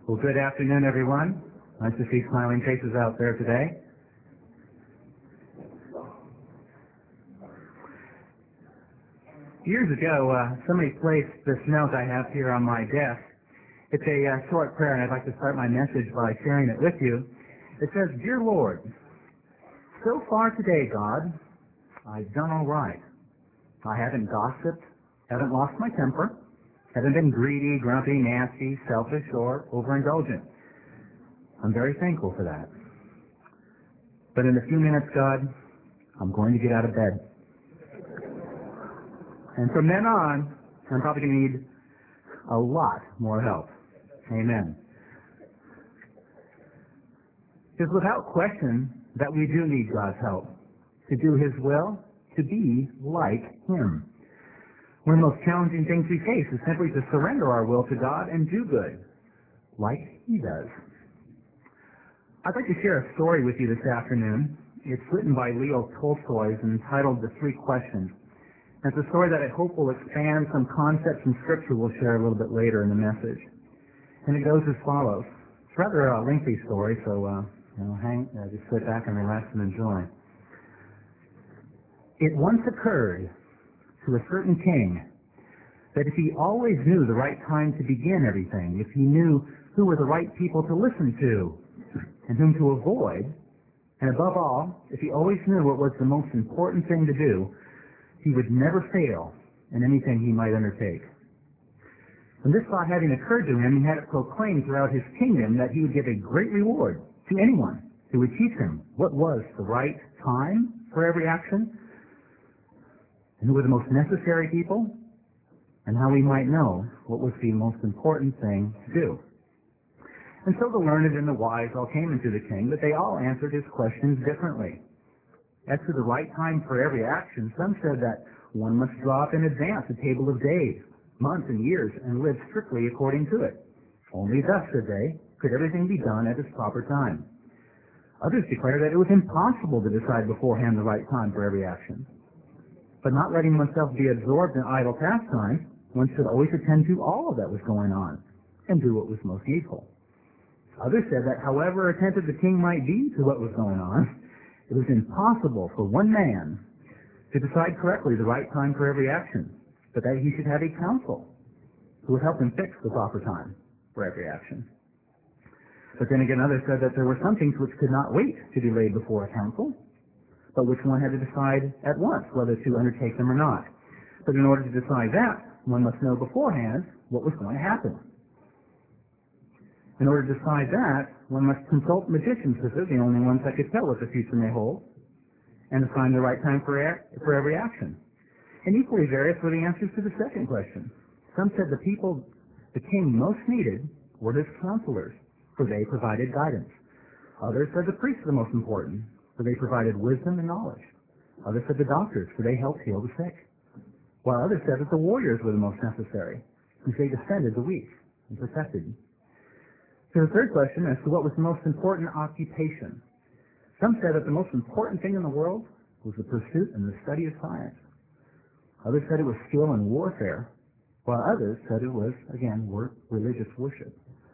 Well, good afternoon, everyone. Nice to see smiling faces out there today. Years ago, somebody placed this note I have here on my desk. It's a short prayer, and I'd like to start my message by sharing it with you. It says, "Dear Lord, so far today, God, I've done all right. I haven't gossiped, haven't lost my temper, haven't been greedy, grumpy, nasty, selfish, or overindulgent. I'm very thankful for that. But in a few minutes, God, I'm going to get out of bed. And from then on, I'm probably going to need a lot more help. Amen." It's without question that we do need God's help to do His will, to be like Him. One of the most challenging things we face is simply to surrender our will to God and do good, like He does. I'd like to share a story with you this afternoon. It's written by Leo Tolstoy and entitled The Three Questions. It's a story that I hope will expand some concepts in Scripture we'll share a little bit later in the message. And it goes as follows. It's rather a lengthy story, so just sit back and relax and enjoy. It once occurred to a certain king that if he always knew the right time to begin everything, if he knew who were the right people to listen to and whom to avoid, and above all, if he always knew what was the most important thing to do, he would never fail in anything he might undertake. And this thought having occurred to him, he had it proclaimed throughout his kingdom that he would give a great reward to anyone who would teach him what was the right time for every action, and who were the most necessary people, and how we might know what was the most important thing to do. And so the learned and the wise all came into the king, but they all answered his questions differently. As to the right time for every action, some said that one must draw up in advance a table of days, months, and years, and live strictly according to it. Only thus, said they, could everything be done at its proper time. Others declared that it was impossible to decide beforehand the right time for every action. But not letting oneself be absorbed in idle pastimes, one should always attend to all that was going on and do what was most needful. Others said that however attentive the king might be to what was going on, it was impossible for one man to decide correctly the right time for every action, but that he should have a council who would help him fix the proper time for every action. But then again, others said that there were some things which could not wait to be laid before a council, but which one had to decide at once whether to undertake them or not. But in order to decide that, one must know beforehand what was going to happen. In order to decide that, one must consult magicians, because they're the only ones that could tell what the future may hold, and assign the right time for every action. And equally various were the answers to the second question. Some said the people the king most needed were his counselors, for they provided guidance. Others said the priests were the most important, for they provided wisdom and knowledge. Others said the doctors, for they helped heal the sick. While others said that the warriors were the most necessary, because they defended the weak and protected. So the third question as to what was the most important occupation. Some said that the most important thing in the world was the pursuit and the study of science. Others said it was skill in warfare, while others said it was, again, religious worship.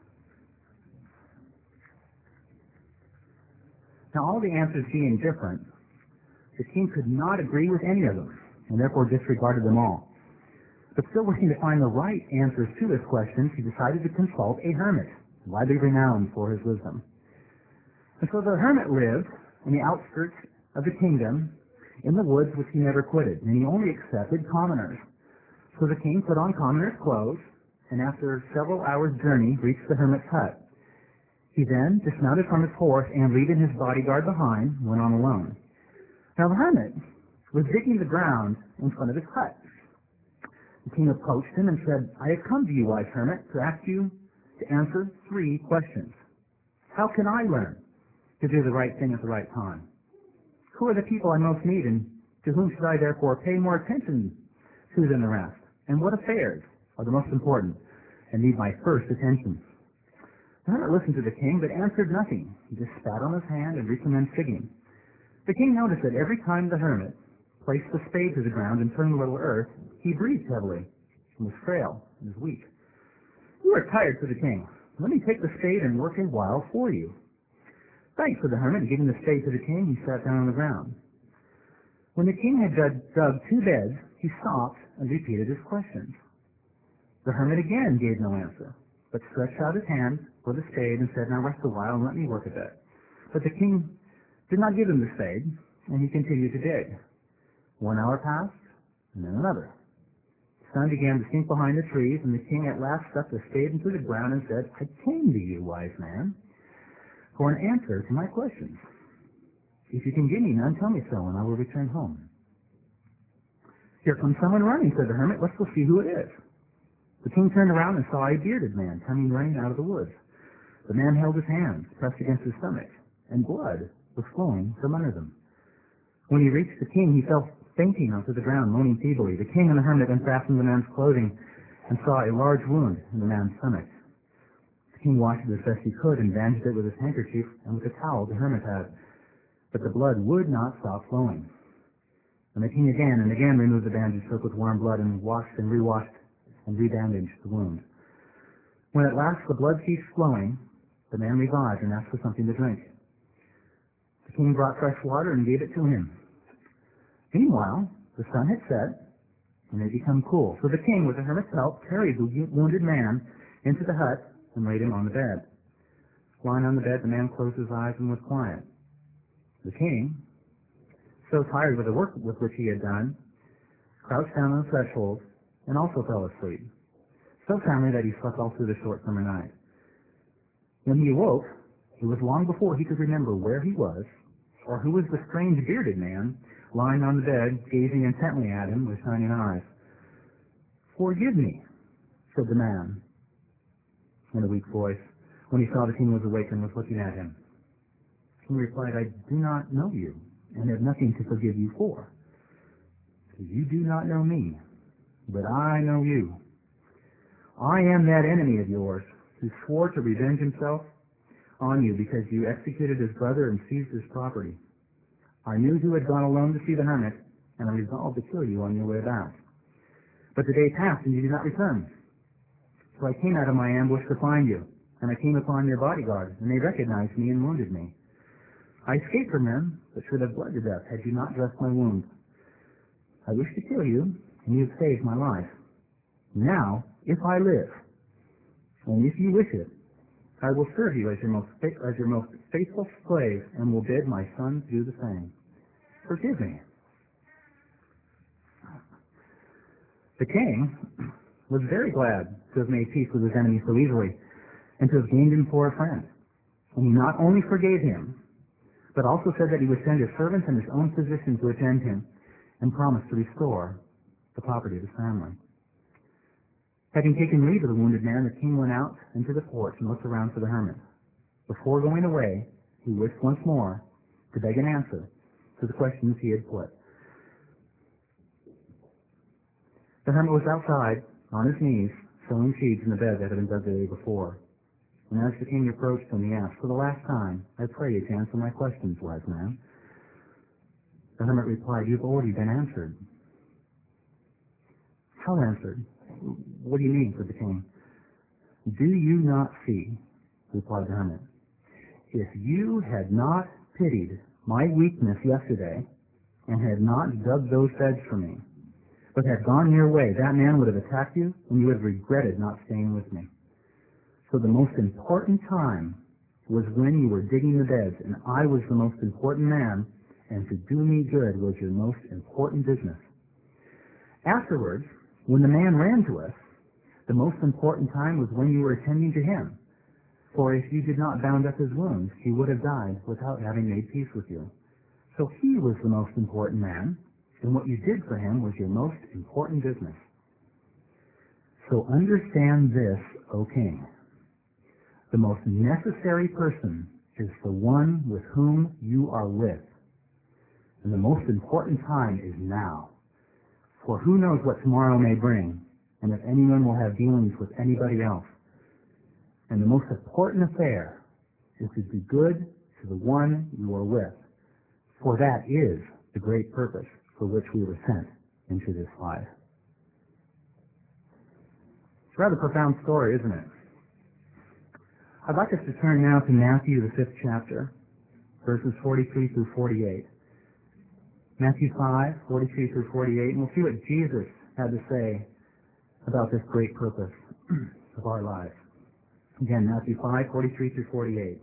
Now, all the answers being different, the king could not agree with any of them, and therefore disregarded them all. But still wishing to find the right answers to his questions, he decided to consult a hermit, widely renowned for his wisdom. And so the hermit lived in the outskirts of the kingdom, in the woods which he never quitted, and he only accepted commoners. So the king put on commoner's clothes, and after several hours' journey, reached the hermit's hut. He then dismounted from his horse and, leaving his bodyguard behind, went on alone. Now the hermit was digging the ground in front of his hut. The king approached him and said, "I have come to you, wise hermit, to ask you to answer 3 questions. How can I learn to do the right thing at the right time? Who are the people I most need, and to whom should I therefore pay more attention to than the rest? And what affairs are the most important and need my first attention?" The hermit listened to the king, but answered nothing. He just spat on his hand and recommenced digging. The king noticed that every time the hermit placed the spade to the ground and turned a little earth, he breathed heavily and was frail and was weak. "You are tired," said the king. Let me take the spade and work a while for you." "Thanks," said the hermit, and giving the spade to the king, he sat down on the ground. When the king had dug 2 beds, he stopped and repeated his questions. The hermit again gave no answer, but stretched out his hand for the spade and said, "Now rest a while and let me work a bit." But the king did not give him the spade, and he continued to dig. 1 hour passed, and then another. The sun began to sink behind the trees, and the king at last stuck the spade into the ground and said, "I came to you, wise man, for an answer to my questions. If you can give me none, tell me so, and I will return home." "Here comes someone running," said the hermit. "Let's go see who it is." The king turned around and saw a bearded man coming running out of the woods. The man held his hands pressed against his stomach, and blood was flowing from under them. When he reached the king, he fell fainting onto the ground, moaning feebly. The king and the hermit unfastened the man's clothing and saw a large wound in the man's stomach. The king washed it as best he could and bandaged it with his handkerchief and with a towel the hermit had. But the blood would not stop flowing. And the king again and again removed the bandage soaked with warm blood and washed and rewashed and rebandaged the wound. When at last the blood ceased flowing, the man revived and asked for something to drink. The king brought fresh water and gave it to him. Meanwhile, the sun had set, and it had become cool. So the king, with the hermit's help, carried the wounded man into the hut and laid him on the bed. Lying on the bed, the man closed his eyes and was quiet. The king, so tired with the work with which he had done, crouched down on the threshold and also fell asleep, so soundly that he slept all through the short summer night. When he awoke, it was long before he could remember where he was, or who was the strange bearded man lying on the bed, gazing intently at him with shining eyes. "Forgive me," said the man in a weak voice, when he saw the king was awake and was looking at him. The king replied, "I do not know you, and have nothing to forgive you for. You do not know me, but I know you. I am that enemy of yours who swore to revenge himself on you because you executed his brother and seized his property. I knew you had gone alone to see the hermit, and I resolved to kill you on your way back. But the day passed, and you did not return. So I came out of my ambush to find you, and I came upon your bodyguard, and they recognized me and wounded me. I escaped from them, but should have bled to death had you not dressed my wound. I wished to kill you, and you have saved my life. Now, if I live, and if you wish it, I will serve you as your most faithful slave, and will bid my sons do the same. Forgive me." The king was very glad to have made peace with his enemy so easily, and to have gained him for a friend. And he not only forgave him, but also said that he would send his servants and his own physician to attend him, and promised to restore the property of his family. Having taken leave of the wounded man, the king went out into the porch and looked around for the hermit. Before going away, he wished once more to beg an answer to the questions he had put. The hermit was outside, on his knees, sowing seeds in the bed that had been dug the day before. And as the king approached him, he asked, "For the last time, I pray you to answer my questions, wise man." The hermit replied, "You've already been answered." "How answered? What do you mean?" said the king. "Do you not see," replied the hermit, "if you had not pitied my weakness yesterday, and had not dug those beds for me, but had gone your way, that man would have attacked you, and you would have regretted not staying with me. So the most important time was when you were digging the beds, and I was the most important man, and to do me good was your most important business. Afterwards, when the man ran to us, the most important time was when you were attending to him. For if you did not bound up his wounds, he would have died without having made peace with you. So he was the most important man, and what you did for him was your most important business. So understand this, O king. The most necessary person is the one with whom you are with. And the most important time is now. For who knows what tomorrow may bring, and if anyone will have dealings with anybody else. And the most important affair is to do good to the one you are with. For that is the great purpose for which we were sent into this life." It's a rather profound story, isn't it? I'd like us to turn now to Matthew, the 5th chapter, verses 43 through 48. Matthew 5, 43 through 48, and we'll see what Jesus had to say about this great purpose of our lives. Again, Matthew 5, 43 through 48.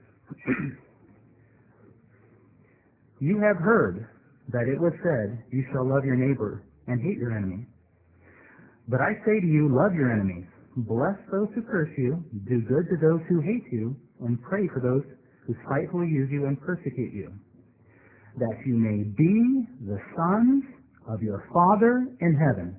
You have heard that it was said, you shall love your neighbor and hate your enemy. But I say to you, love your enemies. Bless those who curse you, do good to those who hate you, and pray for those who spitefully use you and persecute you, that you may be the sons of your Father in heaven.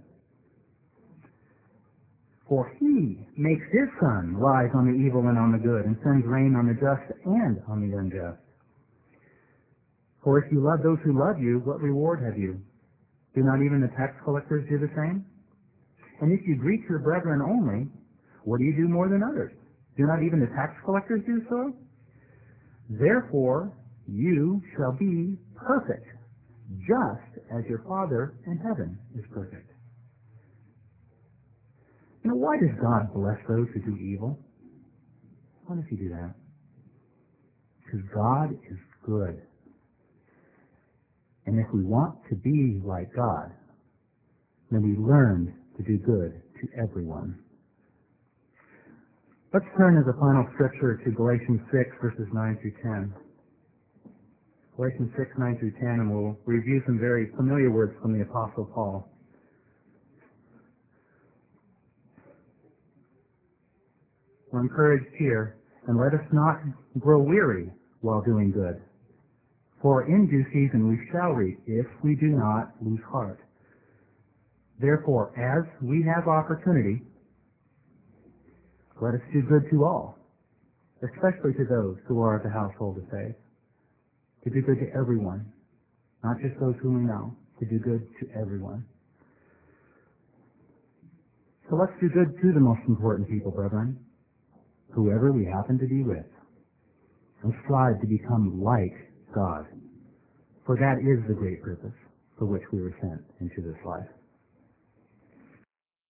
For he makes his sun rise on the evil and on the good, and sends rain on the just and on the unjust. For if you love those who love you, what reward have you? Do not even the tax collectors do the same? And if you greet your brethren only, what do you do more than others? Do not even the tax collectors do so? Therefore, you shall be perfect, just as your Father in heaven is perfect. You know, why does God bless those who do evil? Why does he do that? Because God is good. And if we want to be like God, then we learn to do good to everyone. Let's turn as a final scripture to Galatians 6, verses 9 through 10. Galatians 6, 9 through 10, and we'll review some very familiar words from the Apostle Paul. We're encouraged here, and let us not grow weary while doing good. For in due season we shall reap, if we do not lose heart. Therefore, as we have opportunity, let us do good to all, especially to those who are of the household of faith. To do good to everyone, not just those whom we know, to do good to everyone. So let's do good to the most important people, brethren, whoever we happen to be with, and strive to become like God, for that is the great purpose for which we were sent into this life.